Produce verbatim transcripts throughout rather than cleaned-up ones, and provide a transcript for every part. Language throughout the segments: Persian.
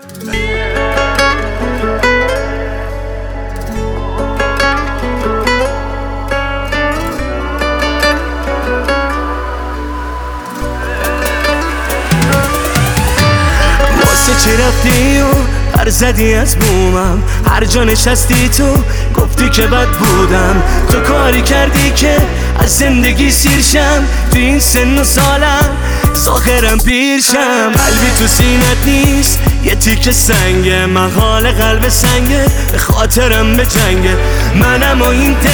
چی رفتی و پر زدی از بومم، هر جا نشستی تو گفتی که بد بودم. تو کاری کردی که از زندگی سیرشم، تو این سن و سالم ساخرم پیرشم. قلبی تو سینت نیست یه تیکه سنگه، من حال قلب سنگه به خاطرم به جنگه. منم و این دل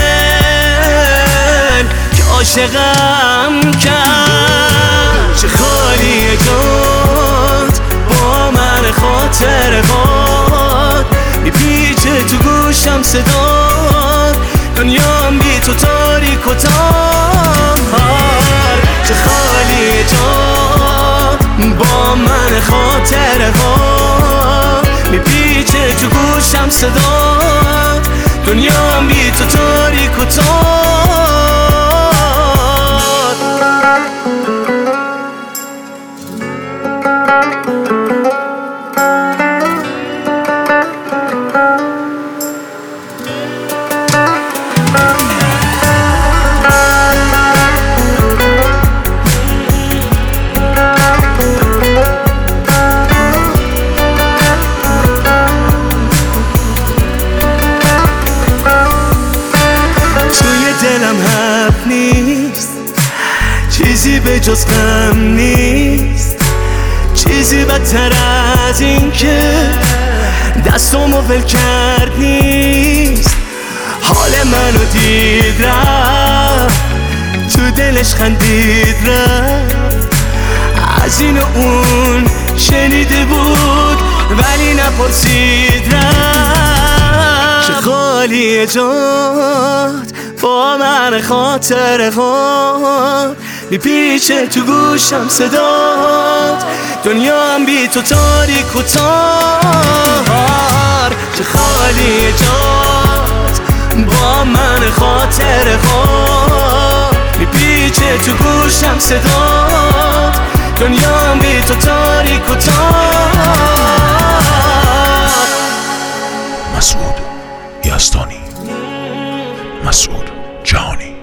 که عاشقم کرد، چه خالیه جات با من خاطر باد، میپیچه تو گوشم صدات، دنیام بی تو تاریک و تار. چه خالی جات با من خاطر باد، میپیچه تو گوشم صدات، دنیام بی تو تاریک و تار. دلم حرف نیست، چیزی به جز غم نیست، چیزی بدتر از این که دستامو ول کرد نیست. حال منو دید رفت، تو دلش خندید رفت، از این و اون شنیده بود ولی نپرسید رفت. چه خالیه جات با من خاطر خود، میپیچه تو گوشم صدات، دنیام بی تو تاریک و تار. چه خالی جات با من خاطر خود، میپیچه تو گوشم صدات، دنیام بی تو تاریک و تار. مسعود یزدانی، مسعود جهانی.